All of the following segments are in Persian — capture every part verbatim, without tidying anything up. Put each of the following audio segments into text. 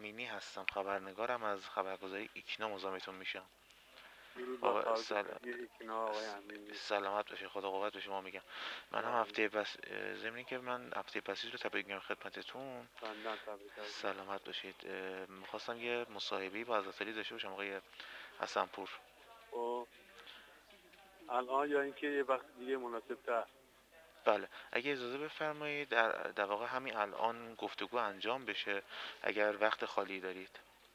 امینی هستم، خبرنگارم از خبرگزاری ایکنا مزاحمتون میشم. درود بر آقا سل... خبرگزاری ایکنا آقای امینی. سلامت باشه، خدا قوت به شما میگم. من هم هفته بس ضمن که من هفته پسیز رو تبریک میگم خدمتتون. بندن تبریک عزیزم. سلامت باشید. میخواستم یه مصاحبه‌ای با حضرت علی داشته باشم آقای حسنپور. خب الان یا اینکه یه وقت دیگه مناسب تر؟ بله اگه اجازه بفرمایید در, در واقع همین الان گفتگو انجام بشه اگر وقت خالی دارید.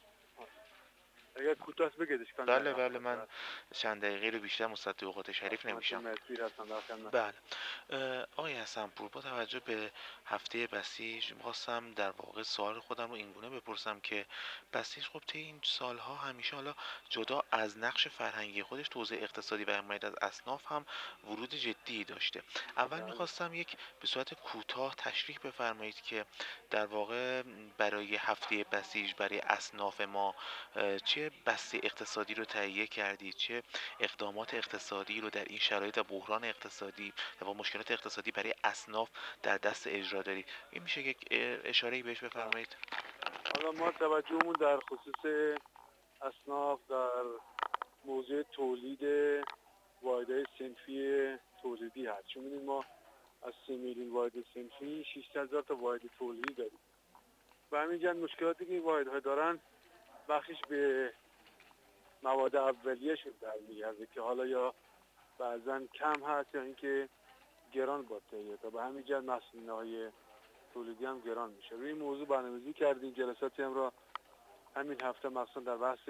اگر کوتاه بگید اشکال بله نداره. بله من چند دقیقه رو بیشتر مصدق اوقات شریف خدمت نمیشم. مرسی هستم در خدمت. بله آقای حسنپور، با توجه به هفته بسیج میخواستم در واقع سوال خودم رو اینگونه بپرسم که بسیج خب طی این سالها همیشه حالا جدا از نقش فرهنگی خودش تو حوزه اقتصادی و حمایت از اصناف هم ورود جدی داشته. اول بله. میخواستم یک به صورت کوتاه تشریح بفرمایید که در واقع برای هفته بسیج برای اصناف ما چه بسته اقتصادی رو تهیه کردید، چه اقدامات اقتصادی رو در این شرایط بحران اقتصادی و مشکلات اقتصادی برای اصناف در دست اجرا دارید. این میشه یک اشاره‌ای بهش بفرمایید؟ حالا ما توجهمون در خصوص اصناف در موضوع تولید واحدهای صنفی تولیدی هست. چون می‌دونید ما از سه میلیون واحد صنفی ششصد هزار تا واحد تولیدی داریم و همین جهت مشکلاتی که این واحدها دارن بخشش به مواد اولیه شد در میگرده که حالا یا بعضا کم هست یا اینکه گران با تهیه تا به همین جهت مسئولین‌های تولیدی هم گران میشه. روی این موضوع برنامه‌ریزی کردیم، جلساتی هم را همین هفته مخصوصا در بحث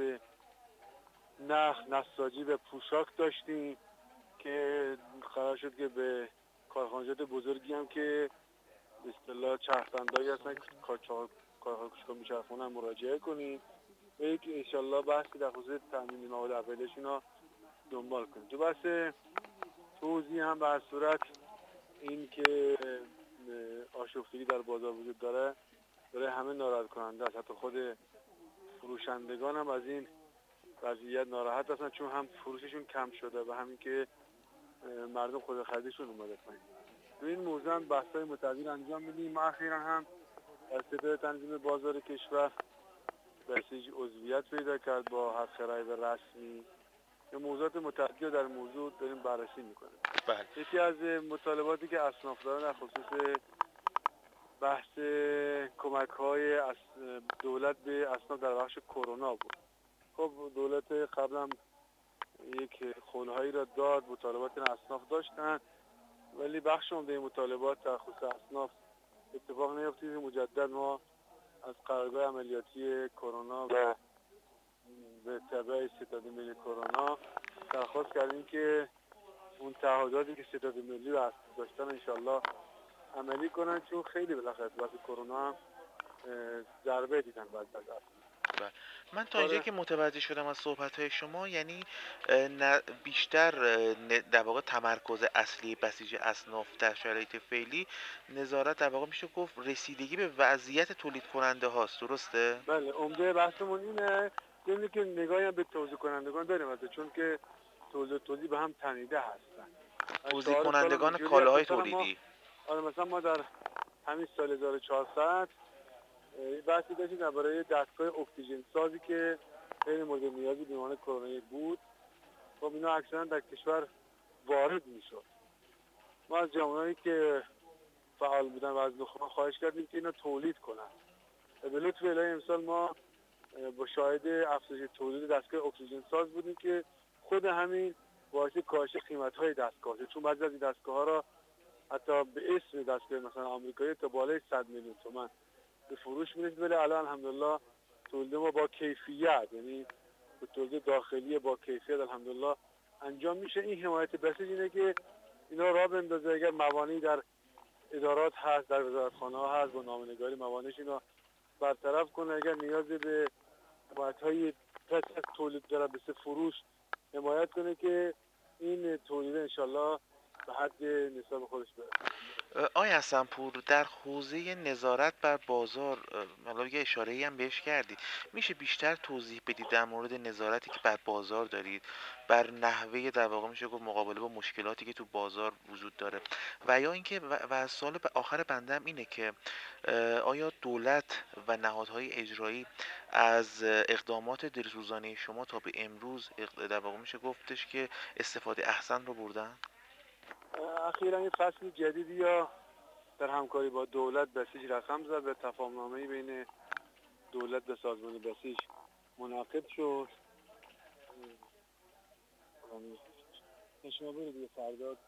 نخ نساجی و پوشاک داشتیم که قرار شد که به کارخانجات بزرگی هم که به اصطلاح چرخ‌دندایی هستن کارخانه میچرخونه هم مراجعه کنیم و یک انشالله بحثی در خصوص تامین مواد اولیه‌شون رو دنبال کنیم. تو بحث توزیع هم به هر صورت این که آشفتگی در بازار وجود داره داره همه ناراحت کننده است. حتی خود فروشندگان هم از این وضعیت ناراحت هستن چون هم فروششون کم شده و همین که مردم خود خریدشون اومده پایین. تو این موضوع هم بحث‌های متعدد انجام میدیم. ما اخیراً هم در ستاد تنظیم بازار کشور بسیج عضویت پیدا کرد با حق رای رسمی که موضوعات متعددی در موضوع داریم بررسی میکنیم. بله. یکی از مطالباتی که اصناف دارن در خصوص بحث کمک های دولت به اصناف در بخش کرونا بود. خب دولت قبلا یک قولهایی را داد، مطالبات اصناف داشتن ولی بخش عمده مطالبات در خصوص اصناف اتفاق نیفتید. مجدد ما از قرارگاه عملیاتی کرونا و به تبع ستاد ملی کرونا درخواست کردیم که اون تعهداتی که ستاد ملی و اصناف داشتن انشالله عملی کنن چون خیلی بالاخره وقت کرونا هم ضربه دیدن بعد از بله. من تا اینجایی که متوجه شدم از صحبت‌های شما یعنی بیشتر در واقع تمرکز اصلی بسیج اصناف در شرایط فعلی نظارت در واقع میشه گفت رسیدگی به وضعیت تولید کننده هاست، درسته؟ بله عمده بحثمون اینه اینه که نگاهی هم به توزیع کنندگان داریم البته چون که تولید توزیع به هم تنیده هستن. توزیع کنندگان کالاهای تولیدی. ما آره مثلا ما در همین سال هزار و چهارصد بحثی داشتیم درباره دستگاه اکسیژن سازی که خیلی مورد نیازی بیماران کرونا بود. خب اینا اکثرا در کشور وارد میشد. ما از جامعه‌ای که فعال بودن و از نخبگان خواهش کردیم که اینا تولید کنن. به لطف الهی امسال ما با شاهد افزایش تولید دستگاه اکسیژن ساز بودیم که خود همین باعث کاهش قیمت‌های دستگاه شد چون بعضی از این دستگاه‌ها را حتی به اسم دستگاه مثلا آمریکایی تا بالای صد میلیون تومان به فروش می‌رسید ولی الان الحمدلله تولید ما با کیفیت یعنی به تولید داخلی با کیفیت الحمدلله انجام میشه. این حمایت بسیج اینه که اینا راه بندازه اگر موانعی در ادارات هست در وزارتخانه‌ها هست با نامه‌نگاری موانعش اینا برطرف کنه. اگر نیاز به حمایت‌های پس از تولید داره مثل فروش حمایت کنه که این تولید انشالله به حد نصاب خودش برسه. آقای حسن‌پور، در حوزه نظارت بر بازار حالا یه اشاره‌ای هم بهش کردید، میشه بیشتر توضیح بدید در مورد نظارتی که بر بازار دارید، بر نحوه در واقع میشه گفت مقابله با مشکلاتی که تو بازار وجود داره و یا اینکه و و سوال ب- آخر بندم اینه که اه، آیا دولت و نهادهای اجرایی از اقدامات دلسوزانه شما تا به امروز اق- در واقع میشه گفتش که استفاده احسن رو بردن؟ اخیرا یه فصل جدیدی یا در همکاری با دولت بسیج رقم زد و تفاهمنامه‌ای بین دولت و سازمان بسیج منعقد شد. شما برید یه فردا.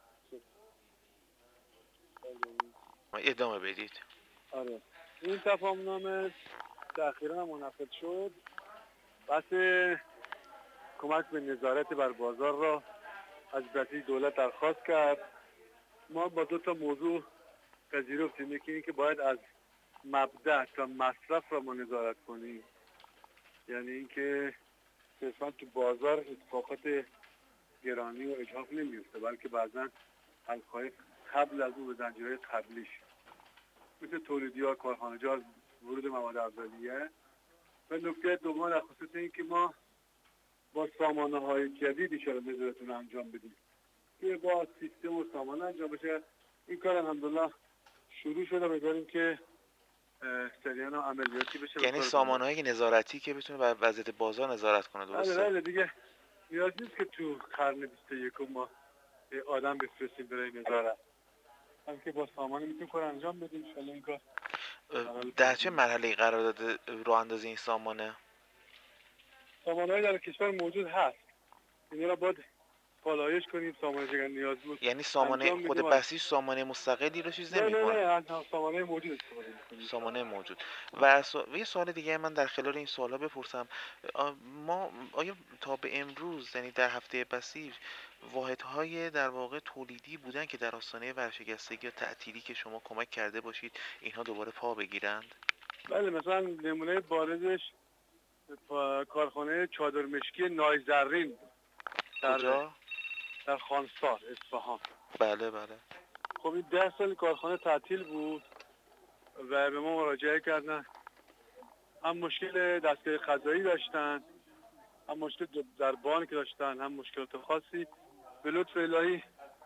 ادامه بدید. آره، این تفاهمنامه که اخیرا منعقد شد بحث کمک به نظارت بر بازار را از بسیج دولت درخواست کرد. ما با دو تا موضوع پذیرفتیم. یکی این که باید از مبدأ تا مصرف را ما نظارت کنیم، یعنی اینکه صرفا تو بازار اتفاقات گرانی و اجحاف نمیفته، بلکه بعضا حلقه‌های قبل از اون به زنجیرهای قبلیش مثل تولیدی‌ها، کارخانجات، ورود مواد اولیه. و نکته دوم در خصوص این که ما با سامانه‌های جدید ایشالا نظارتون انجام بدیم که با سیستم و سامانه انجام بشه. این کار الحمدلله شروع شده، بذاریم که سریعا عملیاتی بشه به یعنی کار بنده. سامانه‌های نظارتی که بتونه بر وضعیت بازار نظارت کنه، بله درسته؟ بله، دیگه نیاز نیست که تو قرن بیست و یکم ما یه آدم بفرستیم برای نظارت، هم که با سامانه میتونیم کار انجام بدیم. انشالله این کار اه، حلال در چه کنیم. مرحله قرار داده راه اندازی این سامانه؟ سامانه‌ای در کشور موجود هست، این را باید پالایش کنیم. سامانه اگر نیاز بود یعنی سامانه انجام خود بدیم. بسیج سامانه مستقلی رو چیز نه نه نمیکنه؟ نه، از سامانه موجود استفاده میکنیم انشالله. سامانه موجود. و سو- و یه سوال دیگه من در خلال این سوالا بپرسم، آ، ما آیا تا به امروز یعنی در هفته بسیج واحدهای در واقع تولیدی بودن که در آستانه ورشکستگی یا تعطیلی که شما کمک کرده باشید اینها دوباره پا بگیرند؟ بله، مثلا نمونه بارزش پا- کارخانه چادرمشکی نایزرین بود در کجا؟ در خانسار اصفهان. بله بله. خب این ده سال کارخانه تعطیل بود و به ما مراجعه کردن. هم مشکل دستگاه قضایی داشتن، هم مشکل در بانک داشتن، هم مشکلات خاصی. به لطف الهی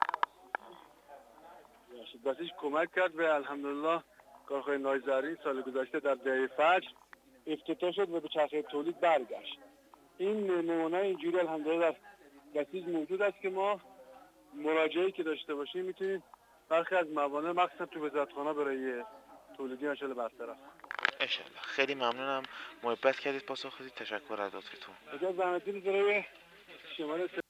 بسیج کمک کرد و الحمدلله کارخانه نایزرین سال گذشته در دهه فجر افتتاح شد و به چرخه تولید برگشت. این نمونه اینجوری الحمدلله در بسیج موجود است که ما مراجعه‌ای که داشته باشیم میتونیم برخی از موانع مخصوصا تو وزارتخانه برای تولیدی انشالله برطرف. انشالله. خیلی ممنونم محبت کردید پاسخ دادید. تشکر از لطفتون. اجازه زحمتی رو برای شماره